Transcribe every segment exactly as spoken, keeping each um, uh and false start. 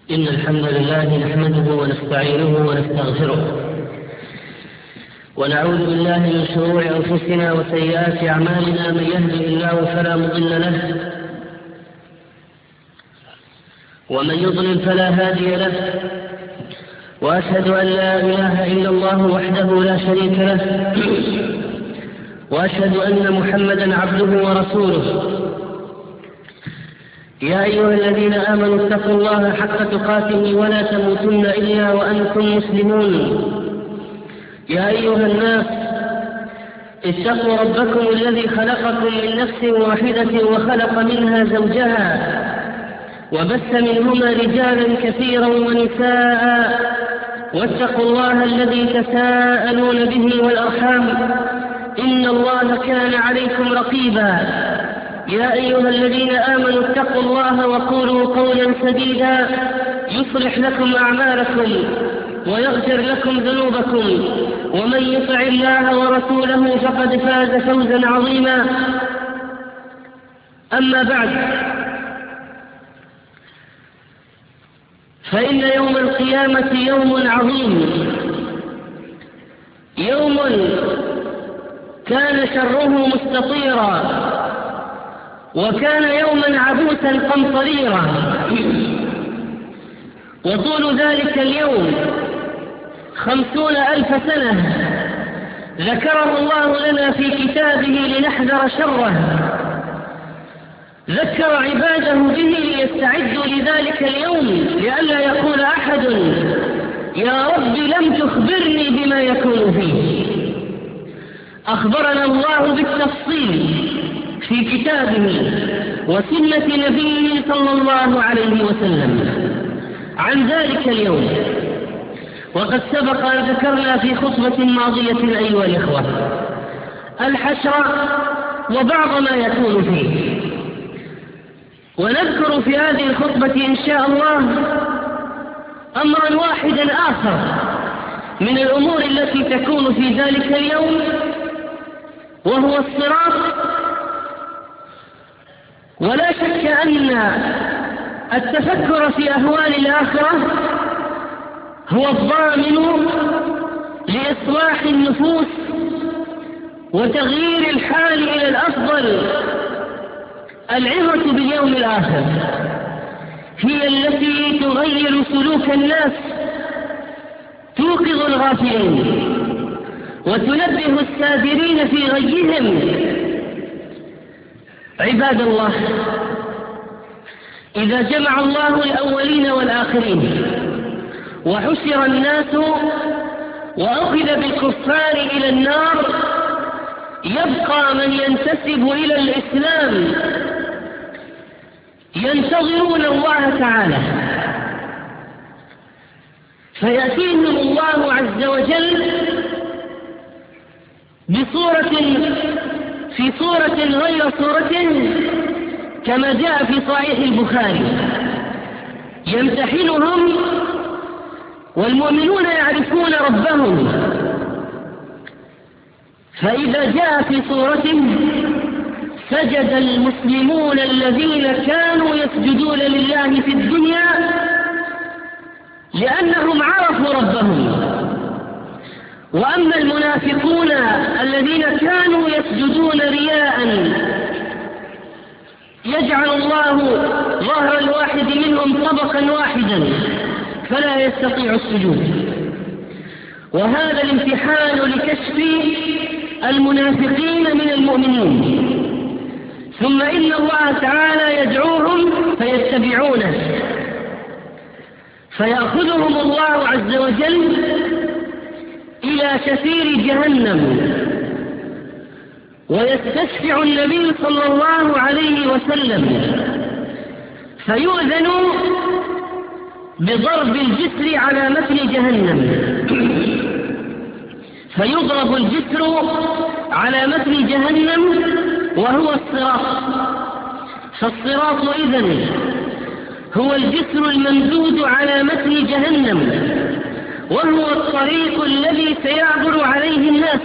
إن الحمد لله نحمده ونستعينه ونستغفره ونعوذ بالله من شرور أنفسنا وسيئات أعمالنا. من يهده الله فلا مضل له ومن يضلل فلا هادي له، وأشهد أن لا إله إلا الله وحده لا شريك له، وأشهد أن محمدا عبده ورسوله. يا أيها الذين آمنوا اتقوا الله حق تقاته ولا تموتن إلا وأنتم مسلمون. يا أيها الناس اتقوا ربكم الذي خلقكم من نفس واحدة وخلق منها زوجها وبث منهما رجالا كثيرا ونساء، واتقوا الله الذي تساءلون به والأرحام إن الله كان عليكم رقيبا. يا أيها الذين آمنوا اتقوا الله وقولوا قولا سديدا يصلح لكم أعمالكم ويغفر لكم ذنوبكم، ومن يطع الله ورسوله فقد فاز فوزا عظيما. أما بعد، فإن يوم القيامة يوم عظيم، يوم كان شره مستطيرا، وكان يوما عبوسا قمطريرا، وطول ذلك اليوم خمسون ألف سنة ذكره الله لنا في كتابه لنحذر شره. ذكر عباده به ليستعدوا لذلك اليوم، لئلا يقول أحد يا رب لم تخبرني بما يكون فيه. أخبرنا الله بالتفصيل في كتابه وسنة نبيه صلى الله عليه وسلم عن ذلك اليوم، وقد سبق أن ذكرنا في خطبة ماضية أيها الإخوة الحشر وبعض ما يكون فيه. ونذكر في هذه الخطبة إن شاء الله أمرا واحدا آخر من الأمور التي تكون في ذلك اليوم، وهو الصراط. ولا شك أن التفكر في أهوال الآخرة هو الضامن لإصلاح النفوس وتغيير الحال إلى الأفضل. العظة باليوم الآخر هي التي تغير سلوك الناس، توقظ الغافلين وتنبه السادرين في غيهم. عباد الله، إذا جمع الله الأولين والآخرين وحشر الناس وأخذ بالكفار إلى النار، يبقى من ينتسب إلى الإسلام ينتظرون الله تعالى، فيأتيهم الله عز وجل بصورة في صورة غير صورته، كما جاء في صحيح البخاري. يمتحنهم والمؤمنون يعرفون ربهم، فإذا جاء في صورته سجد المسلمون الذين كانوا يسجدون لله في الدنيا لأنهم عرفوا ربهم. وأما المنافقون الذين كانوا يسجدون رياء يجعل الله ظهر الواحد منهم طبقا واحدا فلا يستطيع السجود. وهذا الامتحان لكشف المنافقين من المؤمنين. ثم إن الله تعالى يدعوهم فيتبعونه، فيأخذهم الله عز وجل إلى شفير جهنم، ويستشفع النبي صلى الله عليه وسلم فيؤذن بضرب الجسر على متن جهنم، فيضرب الجسر على متن جهنم وهو الصراط. فالصراط إذن هو الجسر الممدود على متن جهنم، وهو الطريق الذي سيعبر عليه الناس.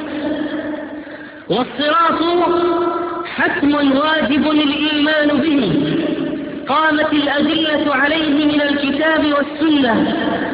والصراط حتم واجب الإيمان به، قامت الأدلة عليه من الكتاب والسنة.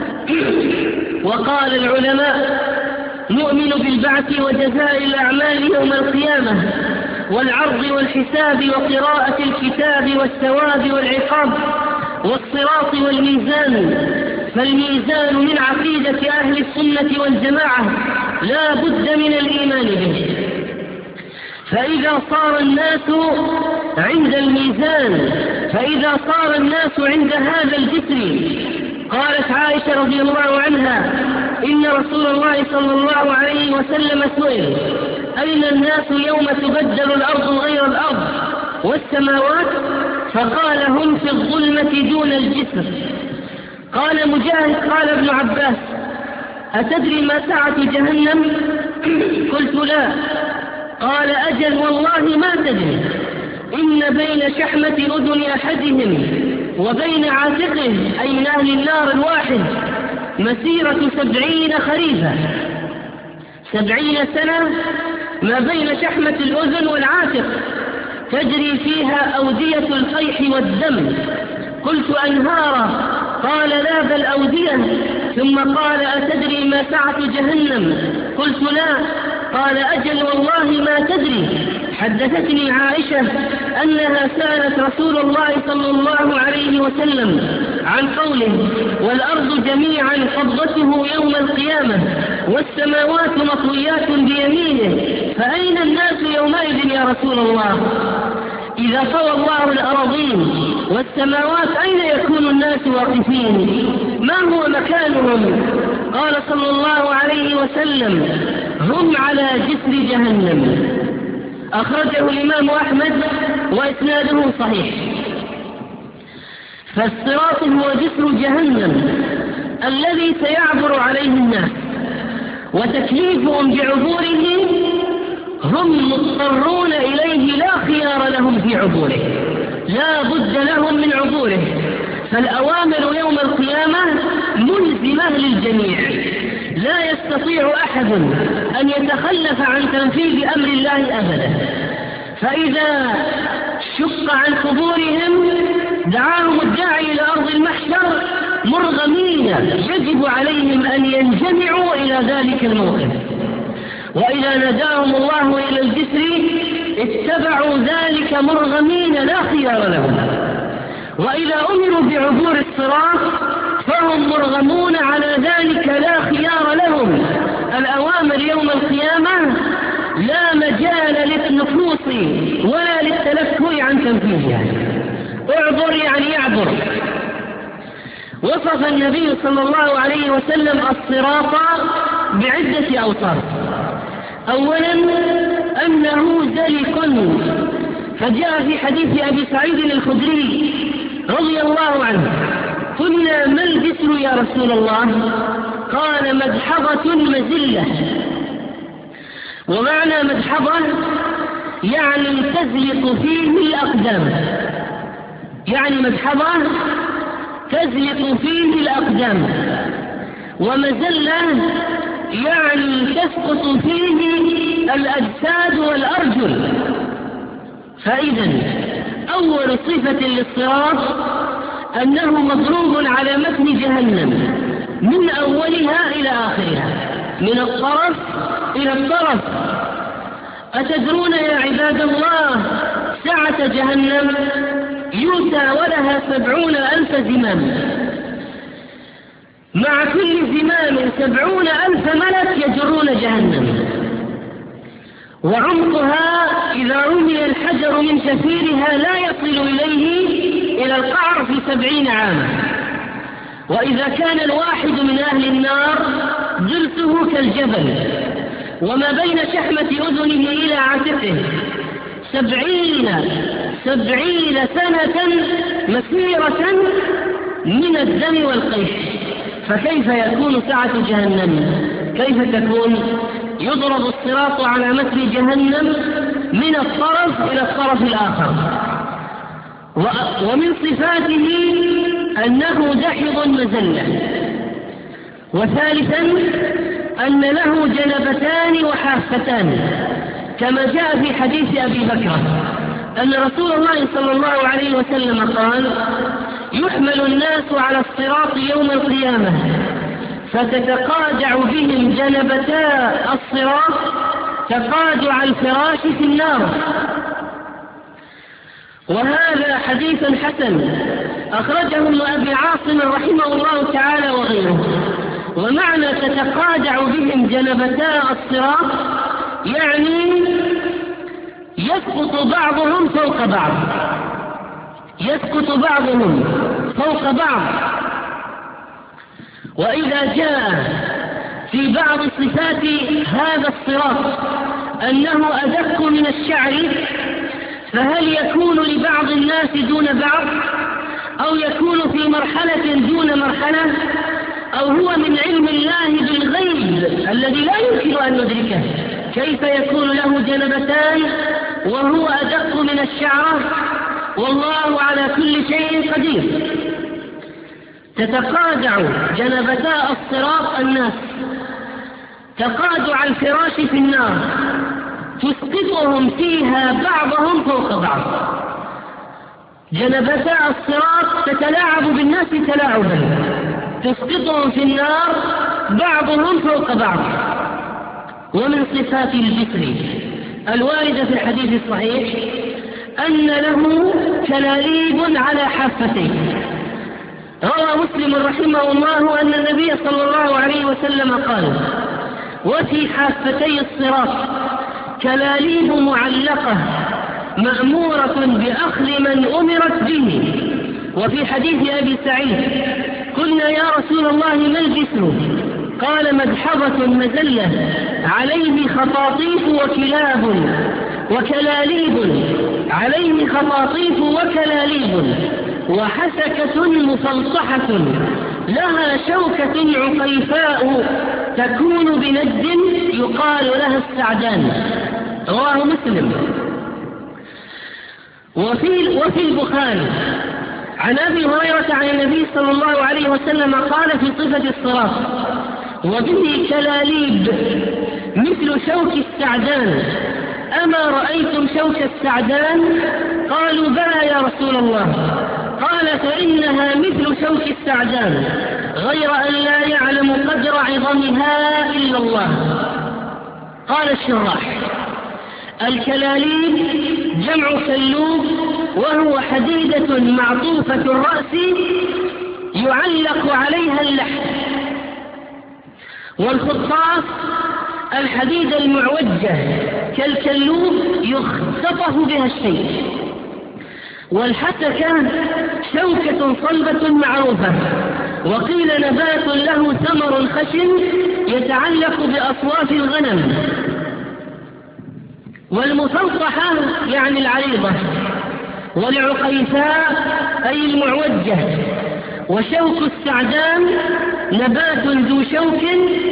وقال العلماء: نؤمن بالبعث وجزاء الأعمال يوم القيامة، والعرض والحساب وقراءة الكتاب والثواب والعقاب، والصراط والميزان. فالميزان من عقيدة أهل السنة والجماعة لا بد من الإيمان به. فإذا صار الناس عند الميزان فإذا صار الناس عند هذا الجسر، قالت عائشة رضي الله عنها: إن رسول الله صلى الله عليه وسلم سئل: أين الناس يوم تبدل الأرض غير الأرض والسماوات؟ فقال: هم في الظلمة دون الجسر. قال مجاهد: قال ابن عباس: أتدري ما سعة جهنم؟ قلت: لا. قال: أجل والله ما تدري، إن بين شحمة أذن أحدهم وبين عاتقه، أي من أهل النار الواحد، مسيرة سبعين خريفا، سبعين سنة ما بين شحمة الأذن والعاتق، تجري فيها أودية الفيح والدم. قلت: أنهارا؟ قال: لا، بل أودية. ثم قال: أتدري ما سعة جهنم؟ قلت: لا. قال: أجل والله ما تدري. حدثتني عائشة أنها سألت رسول الله صلى الله عليه وسلم عن قوله: والأرض جميعا قبضته يوم القيامة والسماوات مطويات بيمينه، فأين الناس يومئذ يا رسول الله؟ إذا طوى الله الأراضين والسماوات أين يكون الناس واقفين؟ ما هو مكانهم؟ قال صلى الله عليه وسلم: هم على جسر جهنم. أخرجه الإمام أحمد وإسناده صحيح. فالصراط هو جسر جهنم الذي سيعبر عليه الناس، وتكليفهم بعبوره هم مضطرون إليه، لا خيار لهم في عبوره، لا بد لهم من عبوره. فالأوامر يوم القيامة ملزمة للجميع، لا يستطيع أحد أن يتخلف عن تنفيذ أمر الله أبدا. فإذا شق عن قبورهم دعاهم الداعي إلى أرض المحشر مرغمين، يجب عليهم أن ينجمعوا إلى ذلك الموقف. وإذا ناداهم الله إلى الجسر اتبعوا ذلك مرغمين، لا خيار لهم. وإذا أمروا بعبور الصراط فهم مرغمون على ذلك، لا خيار لهم. الأوامر يوم القيامة لا مجال للنفوس ولا للتلفه عن تنفيذها. اعبر يعني يعبر. وصف النبي صلى الله عليه وسلم الصراط بعدة أوصاف. أولا أنه زلق، فجاء في حديث أبي سعيد الخدري رضي الله عنه: قلنا: ما الجسر يا رسول الله؟ قال: مدحضة مزلة. ومعنى مدحضة يعني تزلق فيه الأقدام، يعني مدحضة تزلق فيه الأقدام. ومزلة يعني تسقط فيه الأجساد والأرجل. فإذا أول صفة للصراط أنه مضروب على متن جهنم من أولها إلى آخرها، من الطرف إلى الطرف. أتدرون يا عباد الله سعة جهنم؟ يؤتى ولها سبعون ألف زمام، مع كل زمام سبعون ألف ملك يجرون جهنم. وعمقها إذا رمي الحجر من شفيرها لا يصل إليه إلى القعر في سبعين عاما. وإذا كان الواحد من أهل النار ضرسه كالجبل، وما بين شحمة أذنه إلى عاتقه سبعين سبعين سنة مسيرة من الدم والقيح. فكيف يكون سعة جهنم؟ كيف تكون؟ يضرب الصراط على متن جهنم من الطرف إلى الطرف الآخر. ومن صفاته أنه دحض مزلة. وثالثا أن له جنبتان وحافتان، كما جاء في حديث أبي بكر أن رسول الله صلى الله عليه وسلم قال: يحمل الناس على الصراط يوم القيامة فتتقاجع بهم جنبتا الصراط تقاجع الفراش في النار. وهذا حديث حسن أخرجه ابن أبي عاصم رحمه الله تعالى وغيره. ومعنى تتقاجع بهم جنبتا الصراط يعني يسقط بعضهم فوق بعض، يسقط بعضهم فوق بعض. وإذا جاء في بعض صفات هذا الصراط أنه أدق من الشعر، فهل يكون لبعض الناس دون بعض، أو يكون في مرحلة دون مرحلة، أو هو من علم الله بالغيب الذي لا يمكن أن ندركه؟ كيف يكون له جنبتان وهو أدق من الشعر؟ والله على كل شيء قدير. تتقاجع جنبتا الصراط الناس تقاجع الفراش في النار، تسقطهم فيها بعضهم فوق بعض. جنبتا الصراط تتلاعب بالناس تلاعبا، تسقطهم في النار بعضهم فوق بعض. ومن صفات الجسر الواردة في الحديث الصحيح أن له كلاليب على حافتيه. روى مسلم رحمه الله أن النبي صلى الله عليه وسلم قال: وفي حافتي الصراط كلاليب معلقة مأمورة بأخذ من أمرت به. وفي حديث أبي سعيد: قلنا يا رسول الله ما الجسر؟ قال: مدحضة مزلة عليه خطاطيف وكلاب وكلاليب، عليه خطاطيف وكلاليب، وحسكة مفلطحة لها شوكة عقيفاء تكون بنجد يقال لها السعدان. رواه مسلم. وفي, وفي البخاري عن أبي هريرة عن النبي صلى الله عليه وسلم قال في صفة الصراط: وبه كلاليب مثل شوك السعدان، أما رأيتم شوك السعدان؟ قالوا: بلى يا رسول الله. قال: فإنها مثل شوك السعدان غير أن لا يعلم قدر عظمها إلا الله. قال الشراح: الكلاليب جمع كلوب، وهو حديدة معطوفة الرأس يعلق عليها اللحم. والخطاف الحديد المعوجة كالكلوب يختطف بها الشيء. والحسكة شوكة صلبة معروفة، وقيل نبات له ثمر خشن يتعلق بأصواف الغنم. والمفلطحة يعني العريضة، والعقيفاء أي المعوجة. وشوك السعدان نبات ذو شوك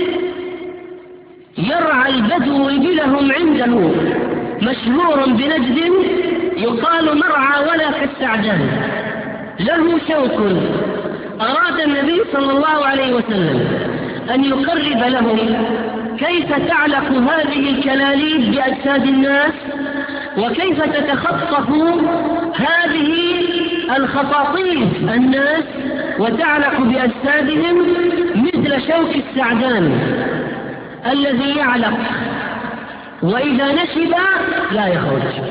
يرعى البدو إبلهم عنده، مشهور بنجد يقال مرعى ولا كالسعدان، له شوك. أراد النبي صلى الله عليه وسلم أن يقرب لهم كيف تعلق هذه الكلاليب بأجساد الناس، وكيف تتخطف هذه الخطاطيف الناس وتعلق بأجسادهم مثل شوك السعدان الذي يعلق، وإذا نشب لا يخرج.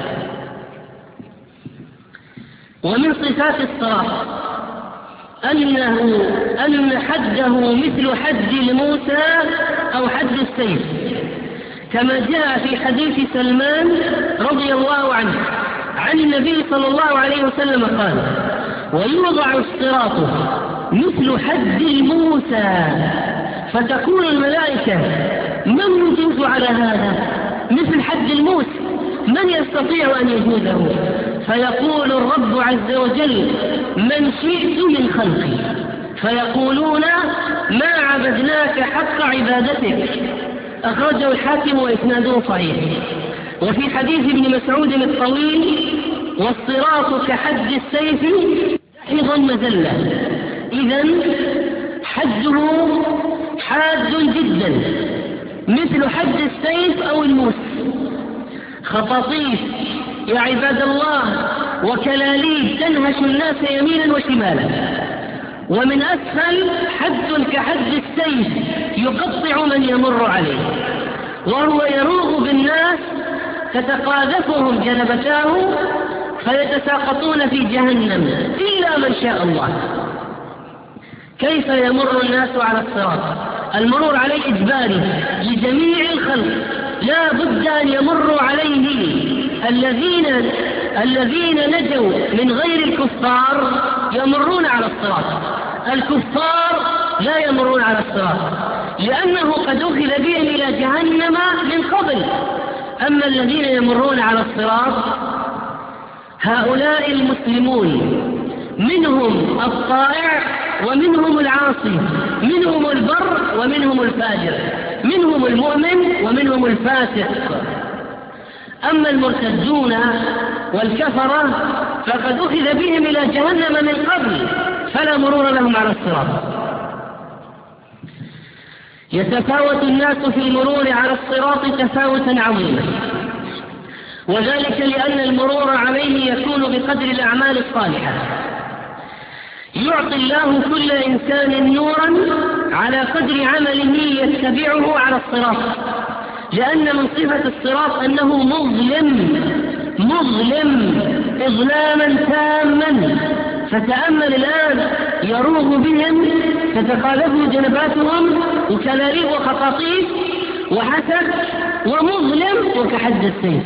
ومن صفات الصراط أنه أن حده مثل حد الموسى أو حد السيف، كما جاء في حديث سلمان رضي الله عنه عن النبي صلى الله عليه وسلم قال: ويوضع الصراط مثل حد الموسى، فتقول الملائكة: من يجوز على هذا؟ مثل حد الموسى من يستطيع أن يجوزه؟ فيقول الرب عز وجل: من شئت من خلقي. فيقولون: ما عبدناك حق عبادتك. أخرجه الحاكم وإسناده صحيح. وفي حديث ابن مسعود الطويل: والصراط كحد السيف دحض مزلة. إذن حده حاد جدا مثل حد السيف أو الموس، خطاطيف يا عباد الله وكلاليب تنهش الناس يمينا وشمالا، ومن أسفل حد كحد السيف يقطع من يمر عليه، وهو يروغ بالناس تتقاذفهم جنبتاه فيتساقطون في جهنم إلا من شاء الله. كيف يمر الناس على الصراط؟ المرور عليه إجباري لجميع الخلق، لا بد أن يمروا عليه. الذين الذين نجوا من غير الكفار يمرون على الصراط، الكفار لا يمرون على الصراط لأنه قد أخذ بهم إلى جهنم من قبل. أما الذين يمرون على الصراط هؤلاء المسلمون، منهم الطائع ومنهم العاصي، منهم البر ومنهم الفاجر، منهم المؤمن ومنهم الفاسق. أما المرتدون والكفرة فقد أخذ بهم إلى جهنم من قبل فلا مرور لهم على الصراط. يتفاوت الناس في المرور على الصراط تفاوتا عظيما، وذلك لأن المرور عليه يكون بقدر الأعمال الصالحة. يعطي الله كل إنسان نورا على قدر عمله يتبعه على الصراط، لأن من صفة الصراط أنه مظلم مظلم إظلاما تاما. فتأمل الآن، يروغ بهم تتقالب جنباتهم وكلاليب وخطاطيف وحسد ومظلم وكحد السيف.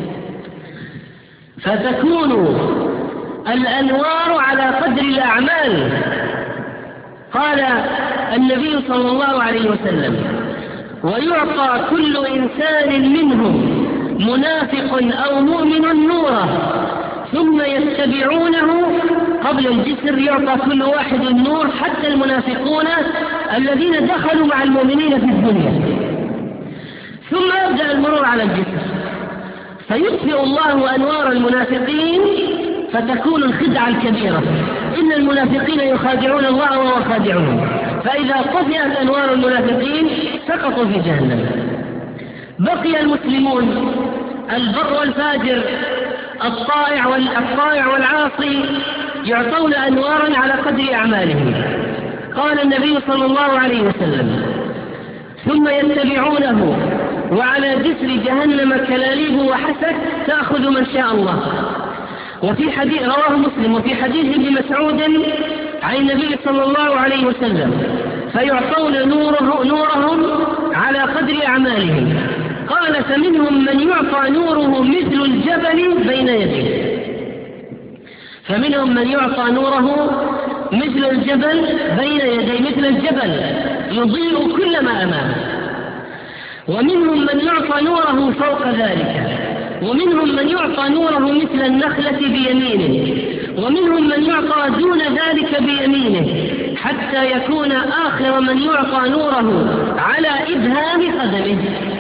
فتكون الأنوار على قدر الأعمال. قال النبي صلى الله عليه وسلم: ويعطى كل إنسان منهم منافق أو مؤمن نورا ثم يتبعونه. قبل الجسر يعطى كل واحد النور، حتى المنافقون الذين دخلوا مع المؤمنين في الدنيا، ثم يبدأ المرور على الجسر فيطفئ الله أنوار المنافقين فتكون الخدعة الكبيرة. إن المنافقين يخادعون الله وهو خادعهم، فإذا طفئت أنوار المنافقين سقطوا في جهنم. بقي المسلمون البر والفاجر، الطائع والطائع والعاصي يعطون أنوارا على قدر أعمالهم. قال النبي صلى الله عليه وسلم: ثم يتبعونه وعلى جسر جهنم كلاليب وحسك تأخذ من شاء الله. وفي حديث رواه مسلم وفي حديث ابن مسعود عن النبي صلى الله عليه وسلم: فيعطون نوره نورهم على قدر أعمالهم. قال: فمنهم من يعطى نوره مثل الجبل بين يديه فمنهم من يعطى نوره مثل الجبل بين يديه مثل الجبل يضيء كل ما أمامه. ومنهم من يعطى نوره فوق ذلك، ومنهم من يعطى نوره مثل النخلة بيمينه، ومنهم من يعطى دون ذلك بيمينه، حتى يكون آخر من يعطى نوره على إبهام قدمه،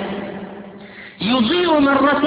يضيء مرة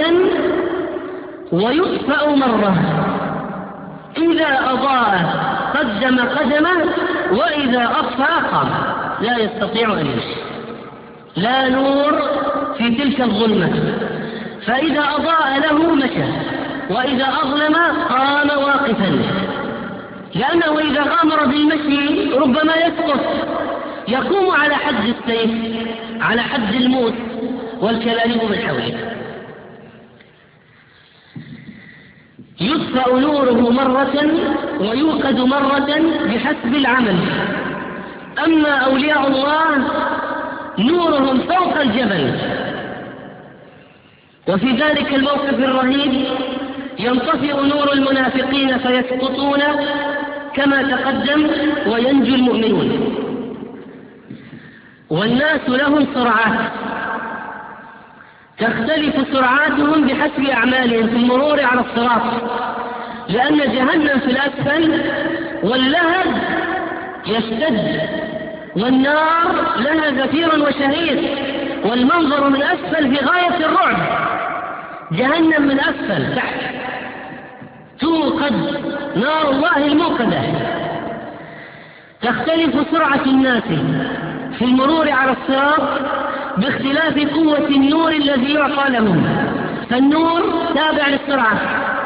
ويطفأ مرة. إذا أضاء قدم قدمه، وإذا أطفأ قام، لا يستطيع أن يمشي، لا نور في تلك الظلمة. فإذا أضاء له مشى، وإذا أظلم قام واقفا، لأنه إذا غامر بالمشي ربما يسقط، يقوم على حد السيف، على حد الموت والكلاليب من حوله. يطفأ نوره مرة ويوقد مرة بحسب العمل. أما أولياء الله نورهم فوق الجبل. وفي ذلك الموقف الرهيب ينطفئ نور المنافقين فيسقطون كما تقدم، وينجو المؤمنون. والناس لهم سرعات تختلف سرعاتهم بحسب أعمالهم في المرور على الصراط، لأن جهنم في الأسفل واللهب يشتد، والنار لها زفير وشهيق، والمنظر من أسفل في غاية الرعب. جهنم من أسفل تحت توقد نار الله الموقدة. تختلف سرعة الناس في المرور على الصراط باختلاف قوة النور الذي يعطى لهم، فالنور تابع للسرعة،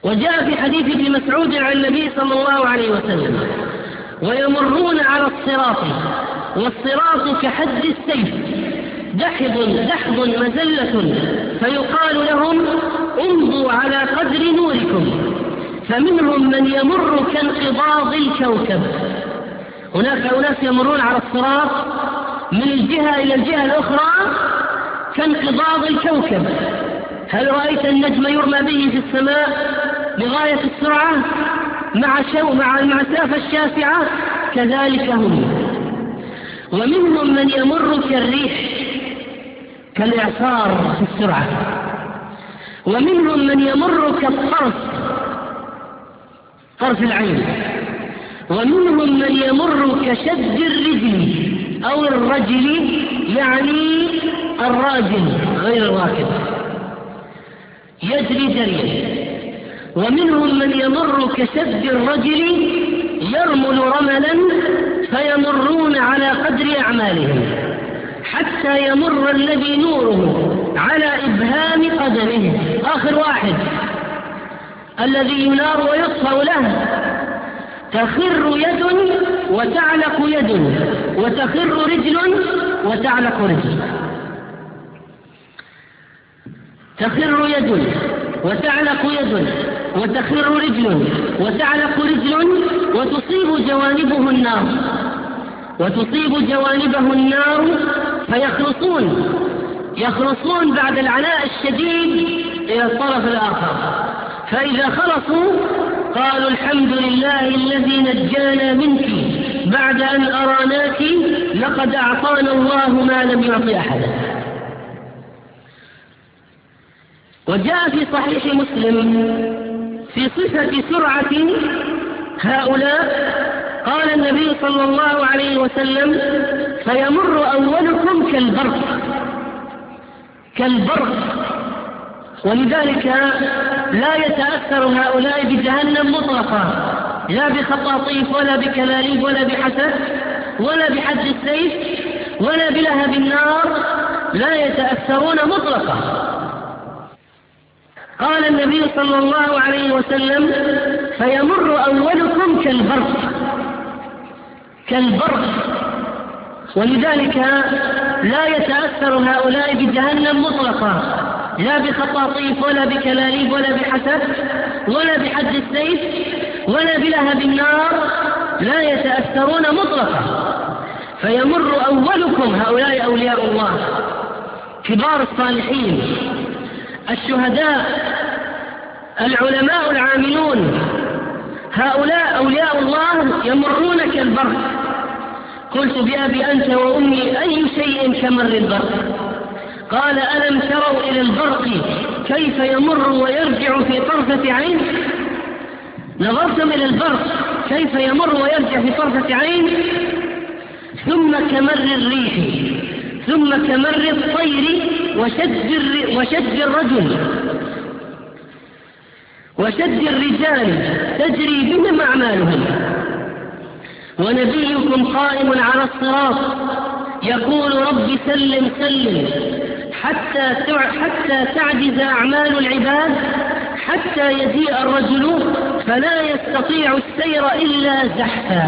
وجاء في حديث ابن مسعود عن النبي صلى الله عليه وسلم: ويمرون على الصراط والصراط كحد السيف دحض دحض مزلة، فيقال لهم: امضوا على قدر نوركم، فمنهم من يمر كانقباض الكوكب. هناك أناس يمرون على الصراط من الجهة إلى الجهة الأخرى كانقباض الكوكب. هل رأيت النجم يرمى به في السماء بغاية السرعة مع شو مع المسافة الشاسعة؟ كذلك هم. ومنهم من يمر كالريح كالإعصار في السرعة، ومنهم من يمر كالطرف طرف العين، ومنهم من يمر كشد الرجل أو الرجل، يعني الراجل غير الراكب، يجري جريا. ومنهم من يمر كشد الرجل يرمل رملا، فيمرون على قدر أعمالهم، حتى يمر الذي نوره على إبهام قدمه. آخر واحد الذي ينار ويطفأ له تخر يد وتعلق يد، وتخر رجل وتعلق رجل، تخر يد وتعلق يد، وتخر رجل وتعلق رجل، وتصيب جوانبه النار وتصيب جوانبه النار فيخلصون يخلصون بعد العناء الشديد إلى الطرف الآخر، فإذا خلصوا قالوا: الحمد لله الذي نجانا منك بعد أن أراناك، لقد أعطانا الله ما لم يعطي أحدا. وجاء في صحيح مسلم في صفة سرعة هؤلاء قال النبي صلى الله عليه وسلم: فيمر أولكم كالبرق كالبرق ولذلك لا يتأثر هؤلاء بجهنم مطلقا، لا بخطاطيف ولا بكلاليب ولا بحسد ولا بحد السيف ولا بلهب النار، لا يتأثرون مطلقا. قال النبي صلى الله عليه وسلم: فيمر أولكم كالبرق كالبرق ولذلك لا يتأثر هؤلاء بجهنم مطلقا، لا بخطاطيف ولا بكلاليب ولا بحسد ولا بحد السيف ولا بلهب النار، لا يتأثرون مطلقا. فيمر أولكم، هؤلاء أولياء الله كبار الصالحين الشهداء العلماء العاملون، هؤلاء أولياء الله يمرون كالبرق. قلت: بأبي أنت وأمي أي شيء كمر البرق؟ قال: ألم تروا إلى البرق كيف يمر ويرجع في طرفة عين؟ نظرتم إلى البرق كيف يمر ويرجع في طرفة عين؟ ثم كمر الريح، ثم كمر الطير وشد, وشد الرجل وشد الرجال تجري بهم أعمالهم. ونبيكم قائم على الصراط يقول: رب سلم سلم، حتى حتى تعجز أعمال العباد، حتى يجيء الرجل فلا يستطيع السير إلا زحفا،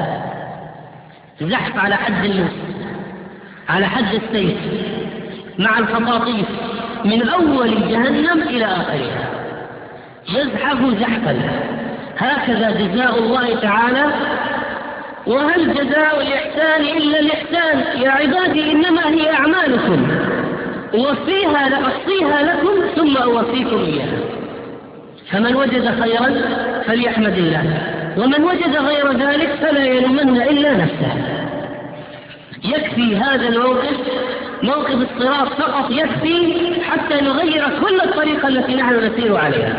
زحف على حد اللص، على حد السيف، مع الخطاطيف من أول جهنم إلى آخرها، يزحف زحفا. هكذا جزاء الله تعالى. وهل جزاء الإحسان إلا الإحسان؟ يا عبادي إنما هي أعمالكم أوفيها لأحصيها لكم ثم أوفيكم إياها. فمن وجد خيرا فليحمد الله، ومن وجد غير ذلك فلا يلومن إلا نفسه. يكفي هذا الموقف، موقف الصراط فقط يكفي حتى نغير كل الطريقة التي نحن نسير عليها.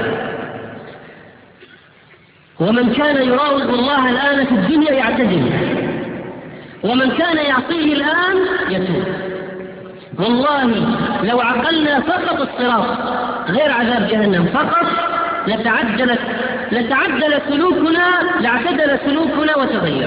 ومن كان يراوغ الله الآن في الدنيا يعتدل، ومن كان يعصيه الآن يتوب. والله لو عقلنا فقط الصراط غير عذاب جهنم فقط لتعدلت لتعدل سلوكنا لاعتدل سلوكنا وتغير.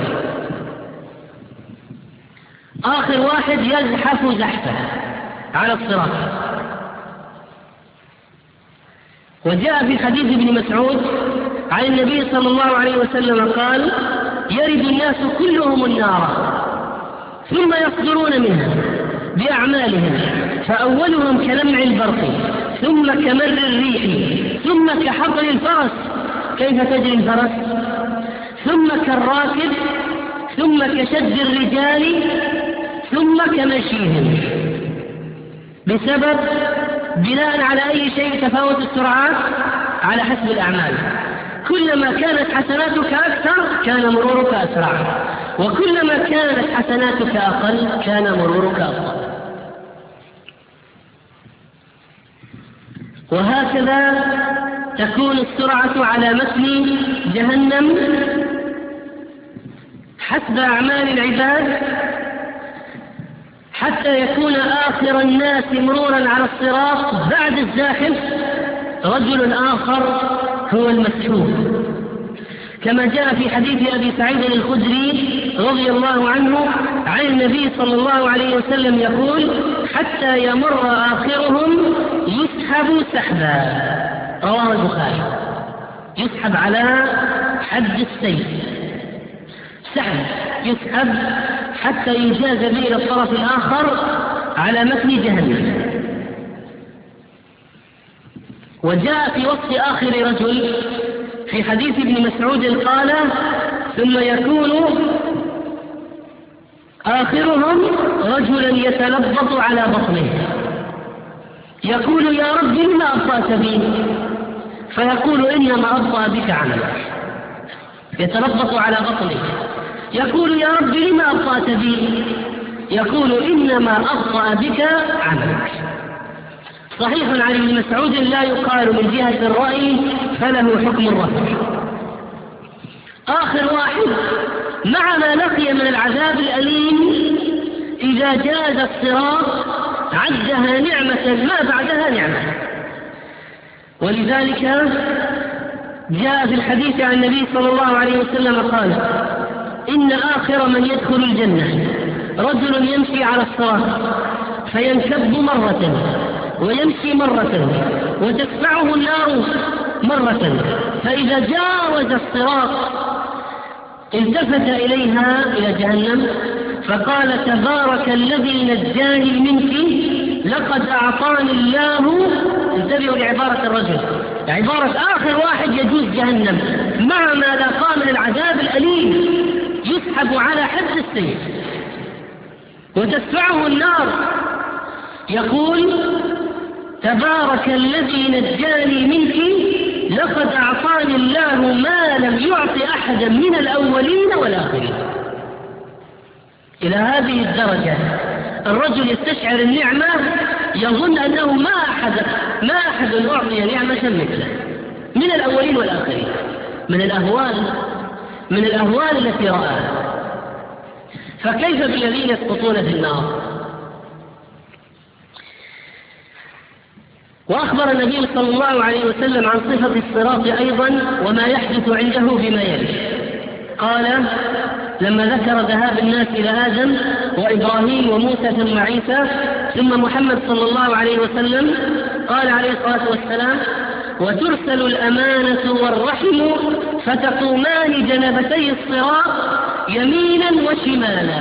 آخر واحد يزحف زحفه على الصراط. وجاء في حديث ابن مسعود عن النبي صلى الله عليه وسلم قال: يرد الناس كلهم النار ثم يصدرون منها بأعمالهم، فأولهم كلمع البرق، ثم كمر الريح، ثم كحطر الفرس، كيف تجري الفرس، ثم كالراكب، ثم كشد الرجال، ثم كمشيهم، بسبب بناء على أي شيء تفاوت السرعات؟ على حسب الأعمال. كلما كانت حسناتك أكثر كان مرورك أسرع، وكلما كانت حسناتك أقل كان مرورك أبطأ. وهكذا تكون السرعة على متن جهنم حسب أعمال العباد، حتى يكون آخر الناس مرورا على الصراط بعد الزاحف رجل آخر هو المسحوب، كما جاء في حديث أبي سعيد الخدري رضي الله عنه عن النبي صلى الله عليه وسلم يقول: حتى يمر آخرهم يسحب سحبا، رواه البخاري. يسحب على حد السيف، سحب يسحب حتى يجاز به إلى الطرف الآخر على متن جهنم. وجاء في وصف آخر رجل في حديث ابن مسعود قال: ثم يكون آخرهم رجلا يتلبط على بطنه يقول: يا رب لما أبطأت بي؟ فيقول: إنما أبطأ بك عملك. يتلبط على بطنه يقول: يا رب لما أبطأت بي؟ يقول: إنما أبطأ بك عملك. صحيح عن ابن مسعود لا يقال من جهة الرأي فله حكم الرفع. آخر واحد مع ما لقي من العذاب الأليم إذا جاز الصراط عدها نعمة ما بعدها نعمة. ولذلك جاء في الحديث عن النبي صلى الله عليه وسلم قال: إن آخر من يدخل الجنة رجل يمشي على الصراط فينكب مرة ويمشي مرة وتدفعه النار مرة، فإذا جاوز الصراط التفت إليها إلى جهنم فقال: تبارك الذي نجاني منك، لقد أعطاني الله. انتبهوا لعبارة الرجل، عبارة آخر واحد يجوز جهنم مع ما لاقى من العذاب الأليم، يسحب على حد السيف وتدفعه النار، يقول: تبارك الذي نجاني منك، لقد أعطاني الله ما لم يعط أحدا من الأولين والآخرين. إلى هذه الدرجة الرجل يستشعر النعمة يظن أنه ما أحد ما أحد أعطي نعمة مثله من الأولين والآخرين، من الأهوال من الأهوال التي رآها. فكيف بالذين يسقطون في النار؟ وأخبر النبي صلى الله عليه وسلم عن صفة الصراط أيضا وما يحدث عنده بما يلي. قال: لما ذكر ذهاب الناس إلى آدم وإبراهيم وموسى ثم عيسى ثم محمد صلى الله عليه وسلم، قال عليه الصلاة والسلام: وترسل الأمانة والرحم فتقومان جنبتي الصراط يمينا وشمالا.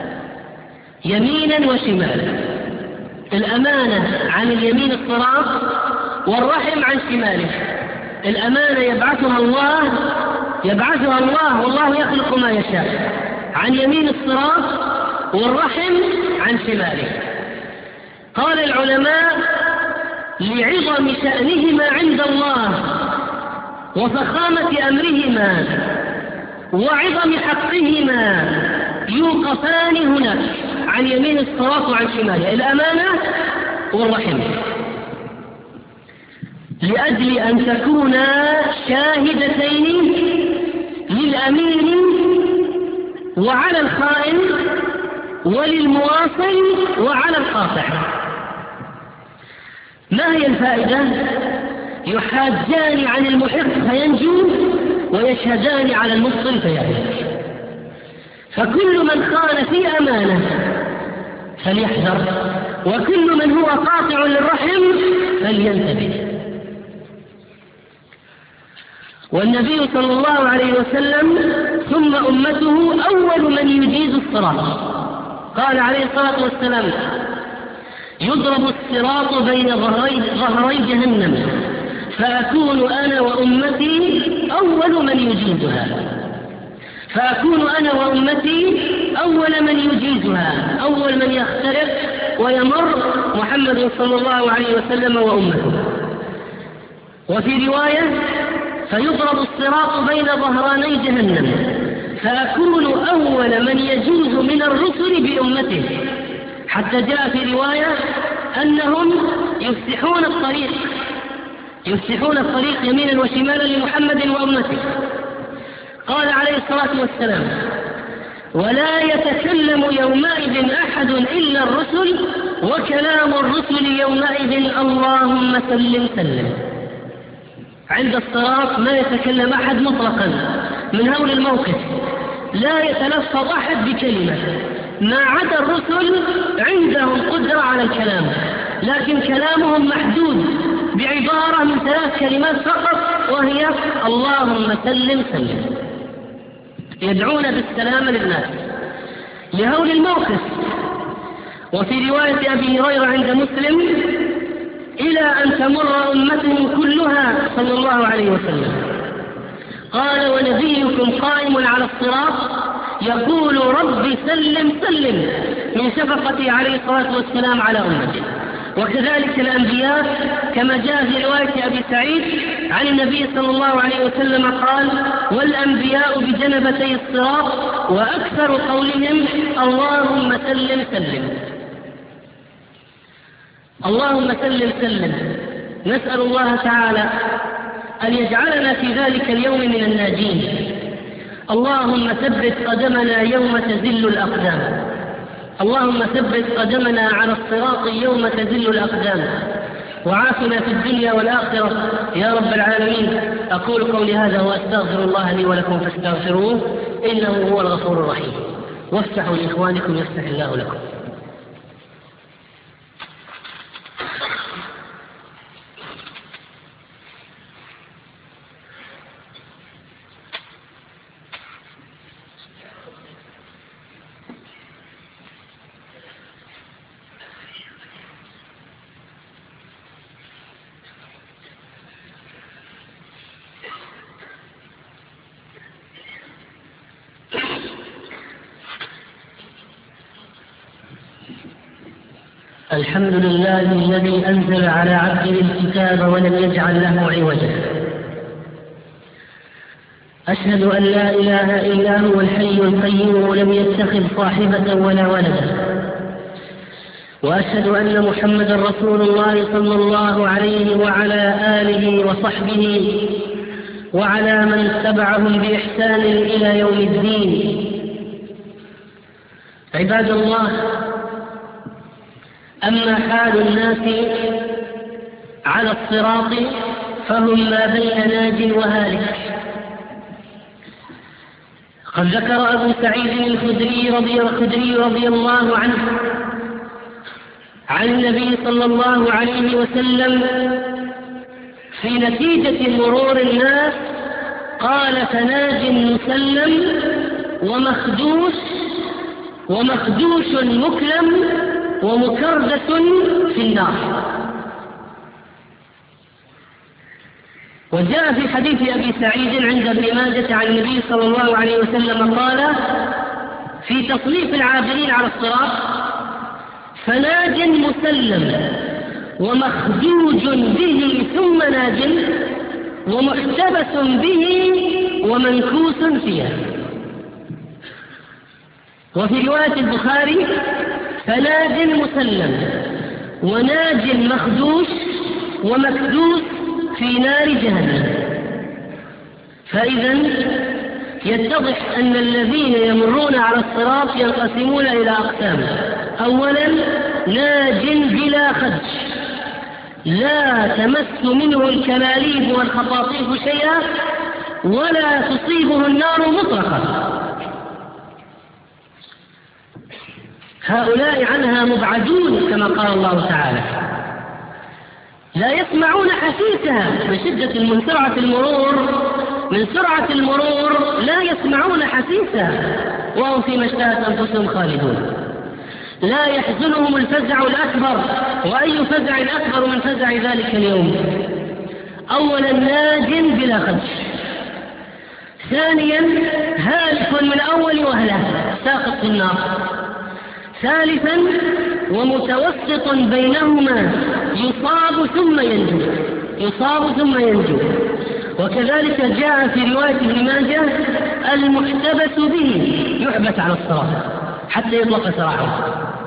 يمينا وشمالا، الأمانة عن اليمين الصراط والرحم عن شماله. الأمانة يبعثها الله يبعثها الله والله يخلق ما يشاء عن يمين الصراط، والرحم عن شماله. قال العلماء: لعظم شأنهما عند الله وفخامة أمرهما وعظم حقهما يوقفان هناك عن يمين الصراط وعن شماله، الأمانة والرحم، لأجل أن تكونا شاهدتين للأمين وعلى الخائن وللمواصل وعلى القاطع. ما هي الفائدة؟ يحاجان عن المحق فينجو ويشهدان على المبطل فيهلك. فكل من خان في أمانة فليحذر، وكل من هو قاطع للرحم فلينتبه. والنبي صلى الله عليه وسلم ثم أمته أول من يجيز الصراط. قال عليه الصلاة والسلام: يضرب الصراط بين ظهري, ظهري جهنم فأكون أنا وأمتي أول من يجيزها فأكون أنا وأمتي أول من يجيزها أول من يخترق ويمر محمد صلى الله عليه وسلم وأمته. وفي رواية: فيضرب الصراط بين ظهراني جهنم فأكون أول من يجوز من الرسل بأمته، حتى جاء في رواية أنهم يفتحون الطريق يفتحون الطريق يمينا وشمالا لمحمد وأمته. قال عليه الصلاة والسلام: ولا يتكلم يومئذ أحد إلا الرسل وكلام الرسل يومئذ اللهم سلم سلم. عند الصراط ما يتكلم أحد مطلقا من هول الموقف، لا يتلفظ أحد بكلمة، ما عدا الرسل عندهم قدرة على الكلام، لكن كلامهم محدود بعبارة من ثلاث كلمات فقط، وهي اللهم سلم سلم. يدعون بالسلام للناس لهول الموقف. وفي رواية أبي هريرة عند مسلم: إلى أن تمر أمته كلها صلى الله عليه وسلم. قال: ونبيكم قائم على الصراط يقول رب سلم سلم، من شفقته عليه الصلاة والسلام على أمته. وكذلك الأنبياء، كما جاء في رواية أبي سعيد عن النبي صلى الله عليه وسلم قال: والأنبياء بجنبتي الصراط وأكثر قولهم اللهم سلم سلم. اللهم سلم سلم. نسأل الله تعالى أن يجعلنا في ذلك اليوم من الناجين. اللهم ثبت قدمنا يوم تزل الأقدام اللهم ثبت قدمنا على الصراط يوم تزل الأقدام، وعافنا في الدنيا والآخرة يا رب العالمين. أقول قولي هذا وأستغفر الله لي ولكم فاستغفروه إنه هو الغفور الرحيم. وافتحوا لإخوانكم يفتح الله لكم. الحمد لله الذي أنزل على عبده الكتاب ولم يجعل له عوجا. أشهد أن لا إله إلا هو الحي القيوم لم يتخذ صاحبة ولا ولدا، وأشهد أن محمدا رسول الله صلى الله عليه وعلى آله وصحبه وعلى من اتبعهم بإحسان إلى يوم الدين. عباد الله، أما حال الناس على الصراط فهم ما بين ناج وهالك. قد ذكر أبو سعيد الخدري رضي, الخدري رضي الله عنه عن النبي صلى الله عليه وسلم في نتيجة مرور الناس قال: فناج مسلم ومخدوش ومخدوش مكلم ومكردة في النار. وجاء في حديث أبي سعيد عند ابن ماجة عن النبي صلى الله عليه وسلم قال في تصنيف العابرين على الصراط: فناج مسلم ومخدوج به ثم ناج ومحتبس به ومنكوس فيها. وفي رواية البخاري: فناج مسلم وناج مخدوش ومكدوس في نار جهنم. فإذا يتضح أن الذين يمرون على الصراط ينقسمون إلى أقسام: أولا ناج بلا خدش لا تمس منه الكلاليب والخطاطيف شيئا ولا تصيبه النار مطلقا، هؤلاء عنها مبعدون كما قال الله تعالى، لا يسمعون حسيسها من شدة المنسرعة المرور من سرعة المرور لا يسمعون حسيسا وهم فيما اشتهت أنفسهم خالدون. لا يحزنهم الفزع الأكبر، وأي فزع أكبر من فزع ذلك اليوم؟ أولا ناج بلا خدش، ثانيا هالك من أول وهلة ساقط في النار، ثالثا ومتوسط بينهما يصاب ثم ينجو، يصاب ثم ينجو. وكذلك جاء في رواية ابن ماجه المحتبس به يحبس على الصراط حتى يطلق سراحه.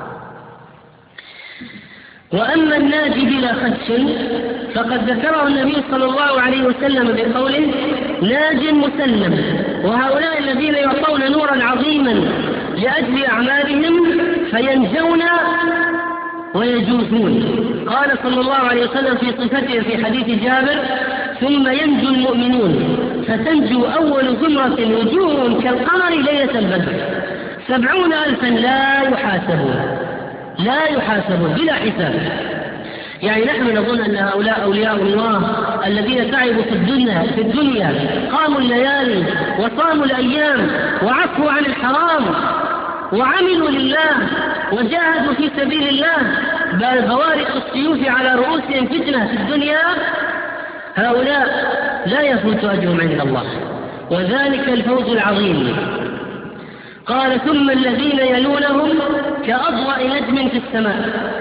وأما الناجي بلا خدش فقد ذكره النبي صلى الله عليه وسلم بقوله ناج مسلم، وهؤلاء الذين يعطون نورا عظيما لأجل أعمالهم فينجون ويجوزون. قال صلى الله عليه وسلم في صفته في حديث جابر ثم ينجو المؤمنون فتنجو أول زمرة وجوههم كالقمر ليلة البدر سبعون ألفا لا يحاسبون، لا يحاسبون بلا حساب. يعني نحن نظن أن هؤلاء أولياء الله الذين تعبوا في الدنيا, في الدنيا قاموا الليالي وصاموا الأيام وعفوا عن الحرام وعملوا لله وجاهدوا في سبيل الله بل بوارق السيوف على رؤوسهم فتنة في الدنيا، هؤلاء لا يفوت أجرهم عند الله، وذلك الفوز العظيم. قال ثم الذين يلونهم كأضواء نجم في السماء.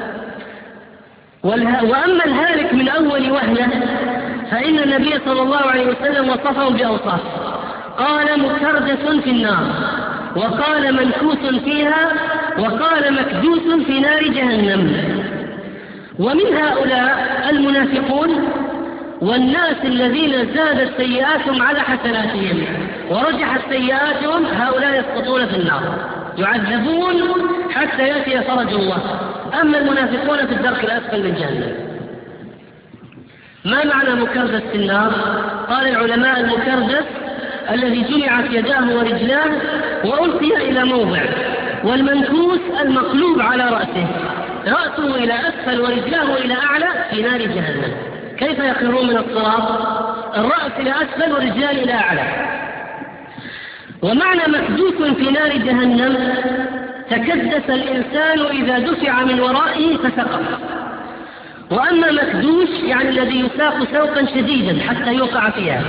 وأما الهالك من أول وهلة فإن النبي صلى الله عليه وسلم وصفه بأوصاف، قال مكردس في النار، وقال منكوس فيها، وقال مكدوس في نار جهنم. ومن هؤلاء المنافقون والناس الذين زادت سيئاتهم على حسناتهم ورجحت سيئاتهم، هؤلاء يسقطون في النار يعذبون حتى يأتي فرج الله. أما المنافقون في الدرك الأسفل من جهنم. ما معنى مكردس في النار؟ قال العلماء المكردس الذي جمعت يداه ورجلاه وألقي إلى موضع، والمنكوس المقلوب على رأسه، رأسه إلى أسفل ورجلاه إلى أعلى في نار جهنم. كيف يخرون من الصراط؟ الرأس إلى أسفل والرجال إلى أعلى. ومعنى مكدوس في نار جهنم تكدس الإنسان إذا دفع من ورائه فسقط. وأما مكدوش يعني الذي يساق سوقا شديدا حتى يوقع فيها،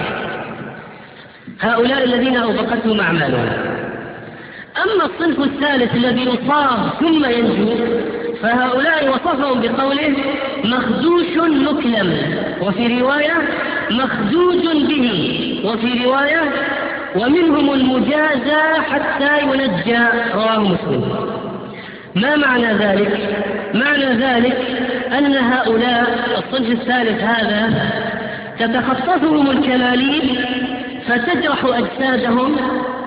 هؤلاء الذين أوبقتهم أعمالهم. أما الصنف الثالث الذي يصاب ثم ينجو فهؤلاء وصفهم بقوله مخدوش مكلم، وفي رواية مخدوج به، وفي رواية ومنهم المجازى حتى ينجى، رواه مسلم. ما معنى ذلك؟ معنى ذلك أن هؤلاء الصنف الثالث هذا تتخطفهم الكلاليب فتجرح أجسادهم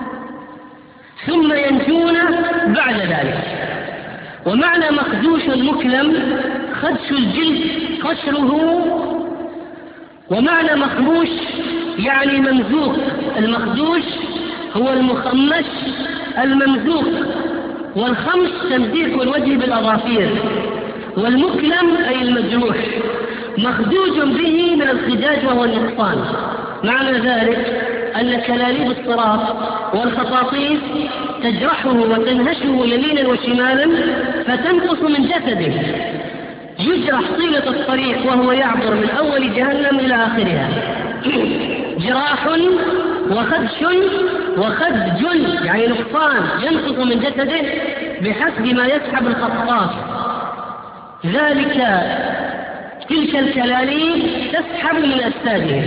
ثم ينجون بعد ذلك. ومعنى مخدوش مكلم خدش الجلد قشره، ومعنى مخموش يعني ممزوق. المخدوش هو المخمش الممزوق، والخمش تمزيق الوجه بالأظافير، والمكلم أي المجروح، مخدوج به من الخداج وهو النقصان. معنى ذلك أن كلاليب الصراط والخطاطيف تجرحه وتنهشه يمينا وشمالا فتنقص من جسده، يجرح طيلة الطريق وهو يعبر من أول جهنم إلى آخرها. جراح وخدش وخدج يعني نقصان ينقص من جسده بحسب ما يسحب الخطاف. ذلك تلك الكلاليب تسحب من أجسادهم.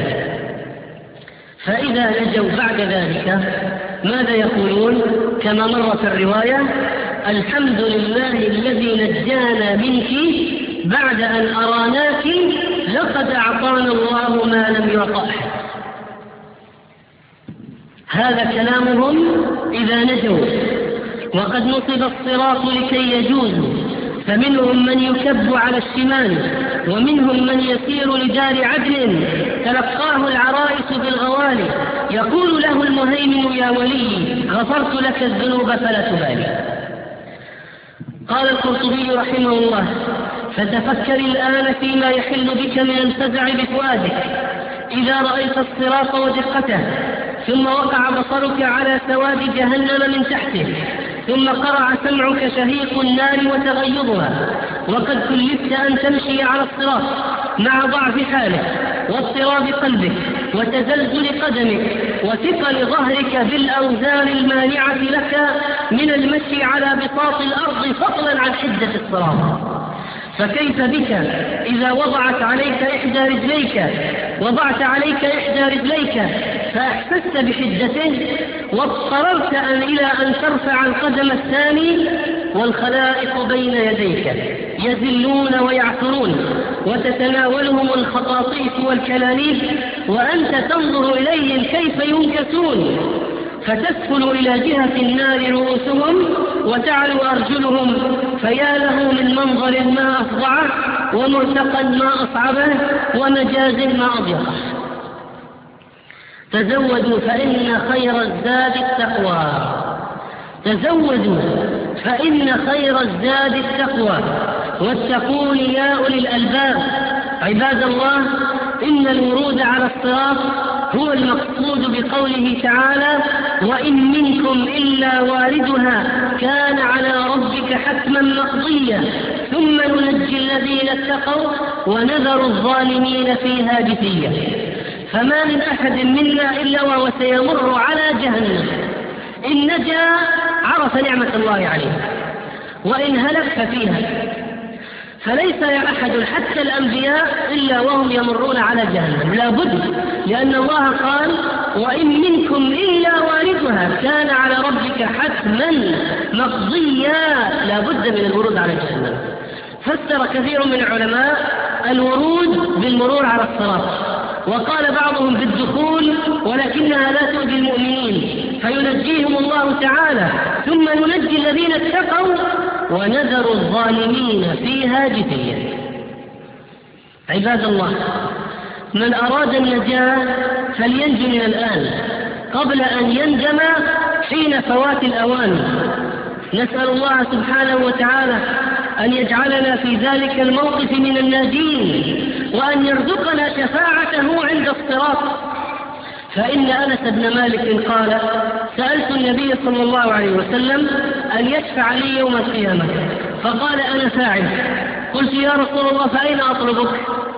فإذا نجوا بعد ذلك ماذا يقولون؟ كما مر في الرواية الحمد لله الذي نجانا منك بعد أن أراناك لقد أعطانا الله ما لم يعط أحد. هذا كلامهم إذا نجوا. وقد نصب الصراط لكي يجوزوا، فمنهم من يكب على الشمال، ومنهم من يسير لدار عدل تلقاه العرائس بالغوالي، يقول له المهيمن يا ولي غفرت لك الذنوب فلا تبالي. قال القرطبي رحمه الله فتفكر الآن فيما يحل بك من الفزع بفؤادك إذا رأيت الصراط ودقته ثم وقع بصرك على سواد جهنم من تحته، ثم قرع سمعك شهيق النار وتغيظها، وقد كلفت أن تمشي على الصراط مع ضعف حالك واضطراب قلبك وتزلزل قدمك وثقل ظهرك بالأوزان المانعة لك من المشي على بساط الأرض فضلا عن حدة الصراط. فكيف بك إذا وضعت عليك إحدى رجليك وضعت عليك إحدى رجليك فأحسست بحدته واضطررت أن إلى أن ترفع القدم الثاني والخلائق بين يديك يزلون ويعثرون وتتناولهم الخطاطيف والكلاليب وأنت تنظر إليهم كيف ينكسون، فتسفل إلى جهة النار رؤوسهم وتعلو أرجلهم، فيا له من منظر ما أفظعه ومرتقا ما أصعبه ومجاز ما أضيقه. تزودوا فإن خير الزاد التقوى، تزودوا فإن خير الزاد التقوى واتقون يا أولي الألباب. عباد الله، إن الورود على الصراط هو المقصود بقوله تعالى: وإن منكم إلا واردها كان على ربك حتما مقضيا ثم ننجي الذين اتقوا ونذر الظالمين فيها جثيا. فما من أحد منا إلا وهو سيمر على جهنم، إن نجا عرف نعمة الله عليه وإن هلك ففيها. فليس أحد حتى الأنبياء إلا وهم يمرون على جهنم، لا بد، لأن الله قال: وإن منكم إلا واردها كان على ربك حتما مقضيا، لا بد من الورود على جهنم. فسر كثير من العلماء الورود بالمرور على الصراط، وقال بعضهم بالدخول ولكنها لا تؤذي المؤمنين فينجيهم الله تعالى ثم ننجي الذين اتقوا ونذر الظالمين فيها جثيا. عباد الله، من أراد النجاة فلينجو من الآن قبل أن يندم حين فوات الأوان. نسأل الله سبحانه وتعالى أن يجعلنا في ذلك الموقف من الناجين وأن يرزقنا شفاعته عند الصراط. فإن أنس بن مالك قال: سألت النبي صلى الله عليه وسلم أن يشفع لي يوم القيامة، فقال: أنا فاعل. قلت: يا رسول الله فأين أطلبك؟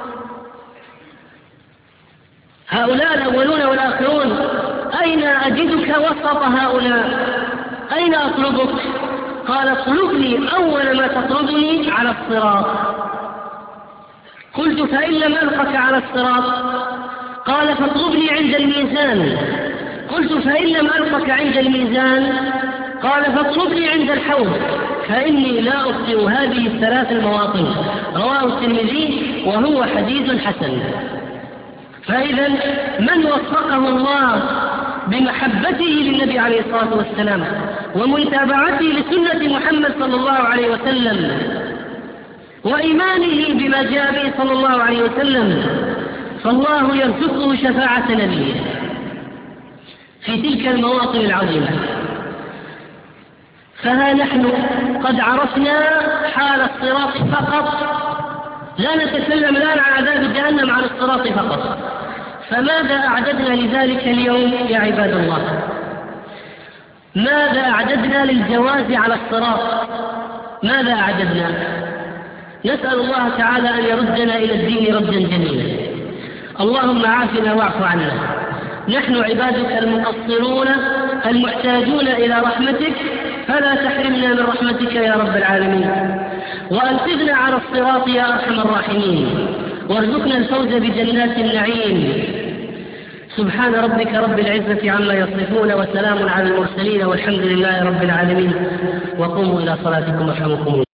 هؤلاء الأولون والآخرون أين أجدك وسط هؤلاء؟ أين أطلبك؟ قال: اطلبني أول ما تطلبني على الصراط. قلت: فإن لم ألقك على الصراط؟ قال: فاطلبني عند الميزان. قلت: فإن لم ألقك عند الميزان؟ قال: فاطلبني عند الحوض، فإني لا أخطئ هذه الثلاث المواطن. رواه الترمذي وهو حديث حسن. فإذا من وفقه الله بمحبته للنبي عليه الصلاة والسلام ومتابعته لسنة محمد صلى الله عليه وسلم وإيمانه بما جاء به صلى الله عليه وسلم، فالله يرزقه شفاعة نبيه في تلك المواطن العظيمة. فها نحن قد عرفنا حال الصراط فقط، لا نتكلم الآن عن عذاب جهنم على الصراط فقط. فماذا أعددنا لذلك اليوم يا عباد الله؟ ماذا أعددنا للجواز على الصراط؟ ماذا أعددنا؟ نسأل الله تعالى أن يردنا إلى الدين ردا جميلا. اللهم عافنا واعف عنا، نحن عبادك المقصرون المحتاجون إلى رحمتك، فلا تحرمنا من رحمتك يا رب العالمين، وأنقذنا على الصراط يا أرحم الراحمين، وارزقنا الفوز بجنات النعيم. سبحان ربك رب العزة عما يصفون وسلام على المرسلين والحمد لله رب العالمين. وقوموا إلى صلاتكم يرحمكم الله.